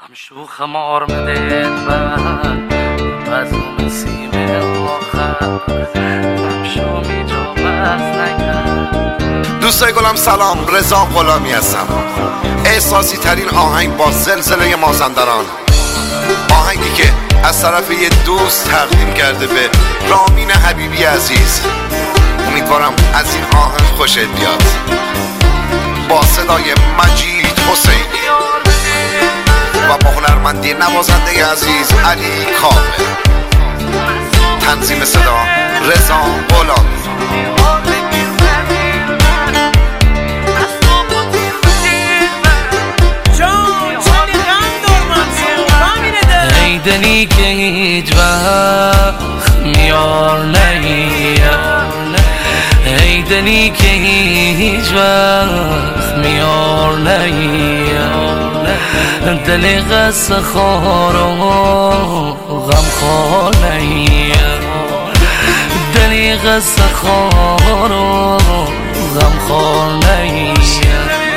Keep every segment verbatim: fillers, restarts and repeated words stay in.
هم شوخ مارمده و بزوم سیمه آخر هم شومی جا بز نکرد. دوستای گلم سلام، رضا غلامی هستم. احساسی ترین آهنگ با زلزله مازندران، آهنگی که از طرف یه دوست تقدیم کرده به رامین حبیبی عزیز. امیدوارم از این آهنگ خوشت بیاد. با صدای مجید حسینی و با هنرمندی نوازنده عزیز علی کاوه. تنظیم صدا رضا غلامی. ای دلی که هیچ وقت میار نگیر، ای دلی که هیچ وقت میار نگیر، دل قصه خوار و غم خوار نگیر، دلی قصه خوار و غم خوار نگیر.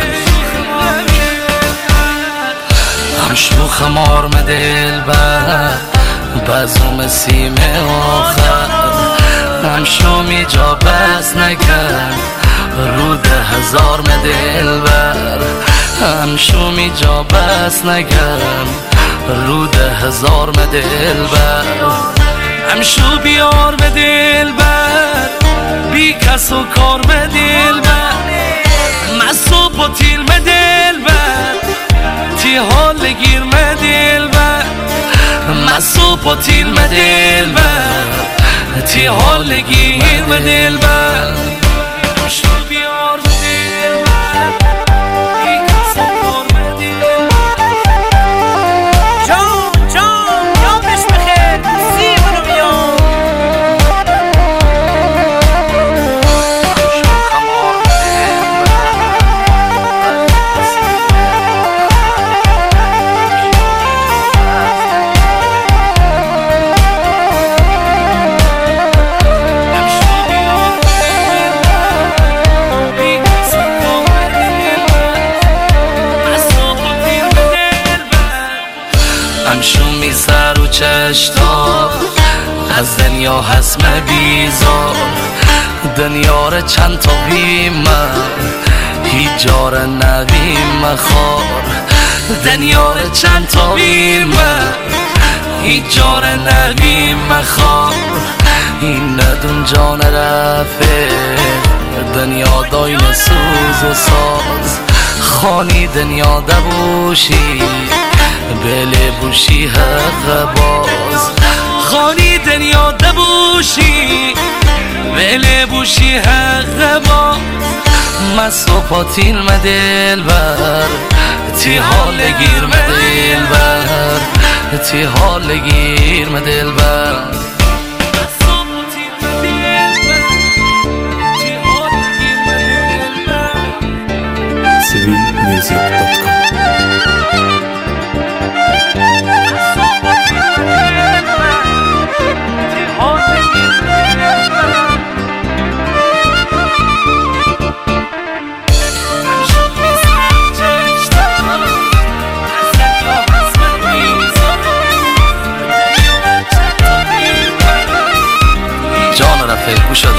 هم شوخ مارم دل بر بزوم سیمه آخر هم شومی جا بس نکرد رود هزار مدل بر هم شومی جا بس نکرد رود هزار مدل بر هم شو بیار مدل بر بی کس و کار مدل بر مسو پتیل مدل بر تی حال گیر مدل بر مسو پتیل مدل بر تی حال گیر مدل بر شو بیار مدل بر بی کس و کار مدل جان جان یادش بخیر سیمونو بیار. همشون سر و چشتا از دنیا هست بیزار، دنیا را چند تا بیم هیچ جا را نبیم خار، دنیا را چند تا بیم هیچ جا را نبیم خار. این ندون جان رفه دنیا داین سوز و ساز، خانی دنیا دبوشی بله بوشی حق باز، خانی دنیا دبوشی بله بوشی حق باز. مسو پاتیل مدل بر تی حال گیر مدل بر تی حال گیر مدل بر سوی میوزیک دات کام. جان رفیق شده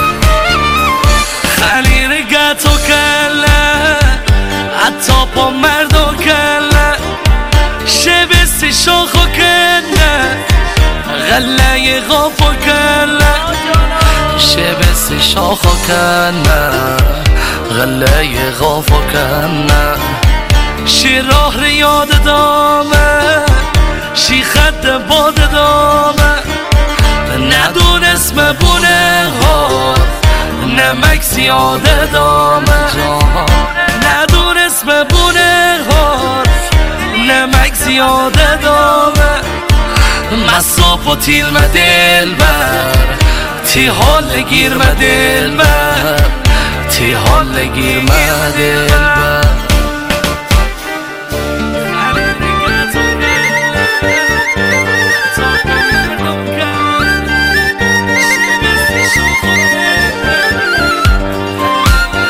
خلیر گتو کله حتی با مرد و کله شبستی شاخ و کنه غله غاف و کله شبستی شاخ و کنه غله غاف و کنه شی راه ریاد دامه شی خط باد دامه ندون اسم بونه ها نمک زیاده دامه ندون اسم بونه ها نمک زیاده دامه مسا پتیل مدل بر تی حال گیر مدل بر تی حال گیر مدل بر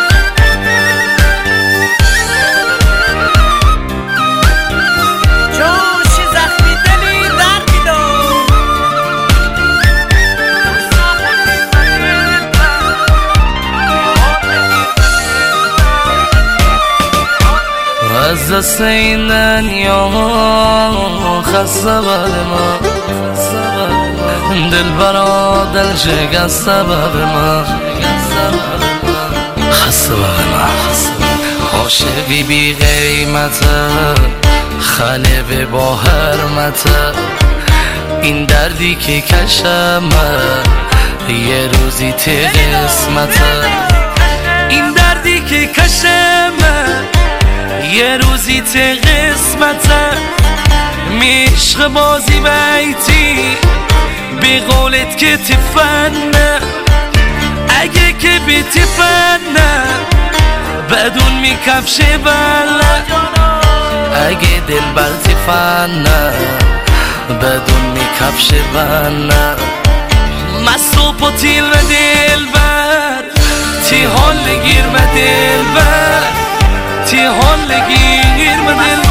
جان مثل این دنیا خسته بر ما، دل برا دل شکسته بر ما، خسته بر ما. عاشقی بی قیمته، خلب با حرمته، این دردی که کشمه یه روزی ته قسمته، این دردی که کشمه یه روزی ته قسمته. میشق بازی بیتی به قولت که تفنه، اگه که بی تفنه بدون می کفش بله، اگه دل بر تفنه بدون می کفش بله. مصروب و تیل و دل بر تی حال گیر و دل بر تی حال گیر و دل